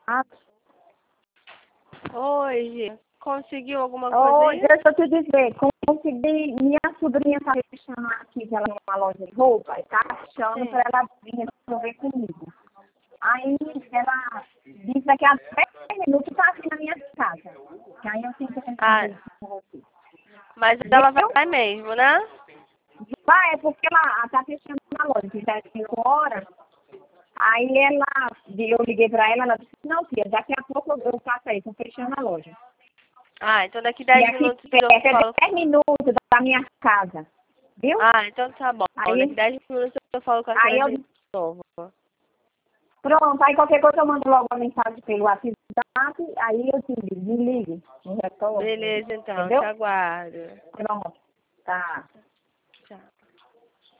Ah, Oi, Gi. Conseguiu alguma coisa oi, aí? deixa eu te dizer, consegui, minha sobrinha tá fechando aqui, que ela é uma loja de roupa, e tá achando Sim. pra ela vir resolver comigo. Aí ela disse daqui a 10 minutos tá aqui na minha casa. Que aí eu tenho que Ah, resolver isso com você. mas ela Viu? vai mesmo, né? Vai, é porque ela tá fechando na loja, que já é 5 horas. Aí eu liguei pra ela, ela disse, não, filha, daqui a pouco eu faço aí, tô fechando a loja. Ah, então daqui E 10 aqui minutos eu é falo. 10 minutos da minha casa, viu? Ah, então tá bom. Daqui Aí, 10 minutos eu falo com a aí senhora eu, de novo. pronto, aí qualquer coisa eu mando logo uma mensagem pelo WhatsApp, aí eu te ligo, me ligue, no retorno, Beleza, então. Te entendeu? aguardo. Pronto, tá.